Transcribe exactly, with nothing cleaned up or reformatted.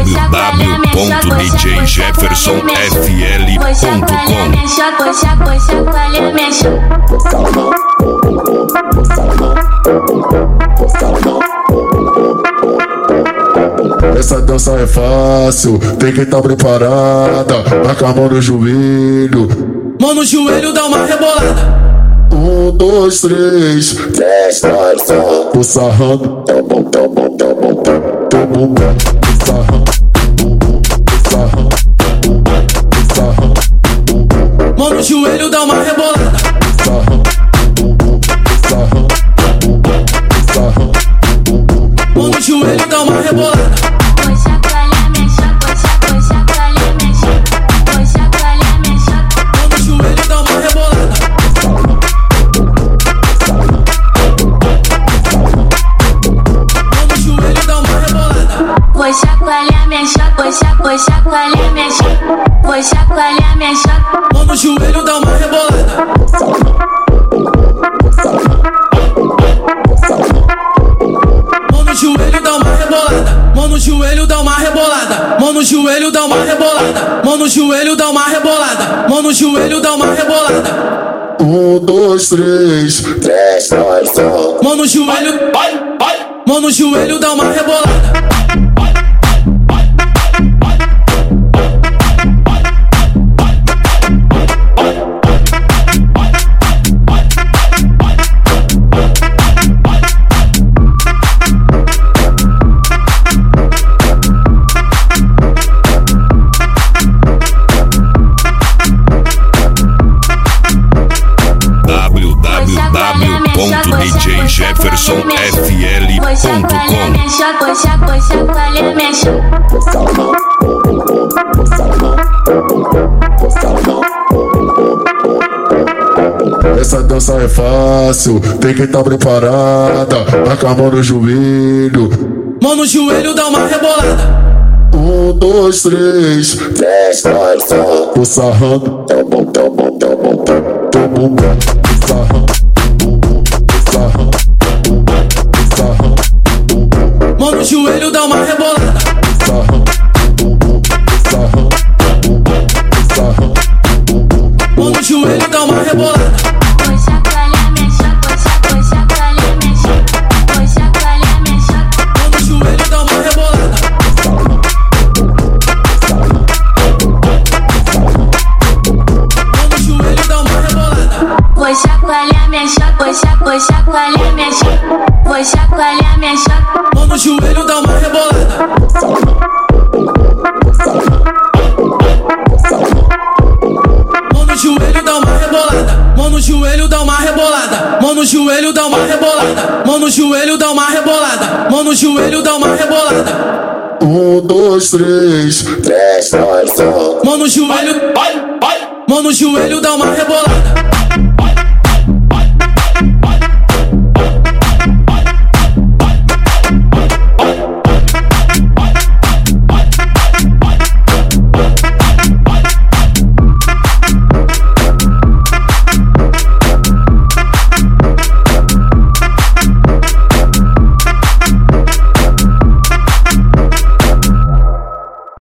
w ponto d j jefferson f l ponto com. Essa dança é fácil, tem que estar preparada. Vai com a mão no joelho, mão no joelho, dá uma rebolada. Um, dois, três, três, dois, um. O sarrando, tão bom, tão bom, tão bom, tão bom. O sarrando, o sarrando, o sarrando. Mão no joelho, dá uma rebolada. O sarrando, o sarrando, o sarrando. Mão no joelho, dá uma rebolada. Vou chacoalhar, mexa, vou chacoalhar, mexa, vou chacoalhar, mexa. Mão no joelho, dá uma rebolada. Mão no joelho, dá uma rebolada. Mão no joelho, dá uma rebolada. Mão no joelho, dá uma rebolada. Mão no joelho, dá uma rebolada. Mão no joelho, dá uma rebolada. Um, dois, três, três, dois, um. Mão no joelho, vai, vai. Mão no joelho, dá uma rebolada. w w w ponto d j jefferson f l ponto com. Essa dança é fácil, tem que estar preparada. Vai com a mão no joelho, mão no joelho, dá uma rebolada. Um, dois, três, três, dois, um. O sarrando, tão bom, tão bom, tão bom, tão bom. O sarrando, o sarrando, o sarrando. Mão no joelho, dá uma rebolada. O sarrando, o sarrando, o sarrando. Mão no joelho, dá uma rebolada. Vou chacoalhar, mexa, vou chacoalhar, mexa, vou chacoalhar, mexa. Mão no joelho, dá uma rebolada. Mão no joelho, dá uma rebolada. Vou chacoalhar, mexa, vou chacoalhar, mexa, vou chacoalhar, mexa. Mão no joelho, dá uma rebolada. Mão no joelho, dá uma rebolada. Mão no joelho, dá uma rebolada. Mão no joelho, dá uma rebolada. Mão no joelho, dá uma rebolada. Mão no joelho, dá uma rebolada. Um, dois, três, três, dois, um. Mão no joelho, vai, vai. Mão no joelho, dá uma rebolada.